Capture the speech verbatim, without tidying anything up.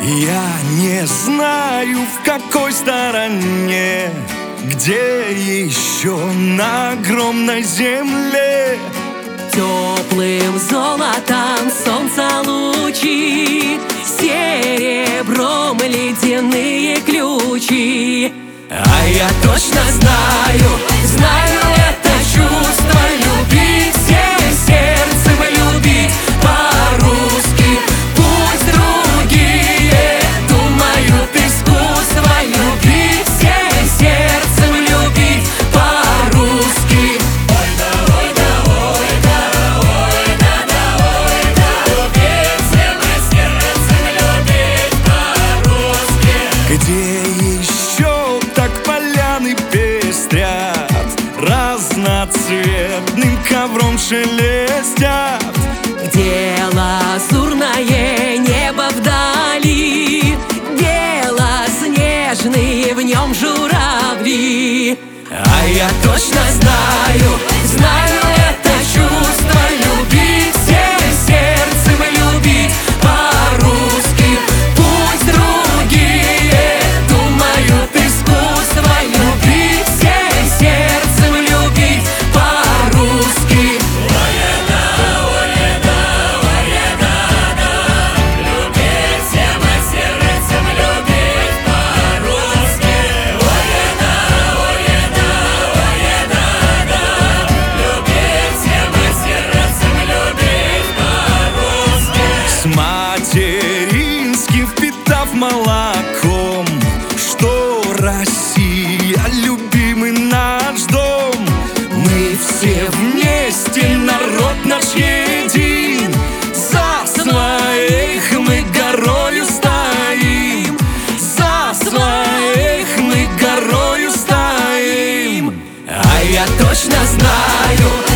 Я не знаю, в какой стороне, где еще на огромной земле теплым золотом солнца лучи, серебром ледяные ключи. А я точно знаю, знаю это чувство любить, всем сердцем любить по-русски. Пусть другие думают искусство любить, всем сердцем любить по-русски. Ой да, ой да, ой да, ой да, да, ой да, любить всем сердцем любить по-русски. Где еще так поляны пестрят, разноцветным ковром шелестят, где лазурное небо вдали, белоснежные в нем журавли. А я точно знаю, знаю это чувство любить, всем сердцем любить по-русски. Пусть другие думают искусство любить, всем сердцем любить по-русски. с материнским впитав молоком, что Россия любимый наш дом. Мы все вместе, народ наш един, за своих мы горою стоим, за своих мы горою стоим. А я точно знаю,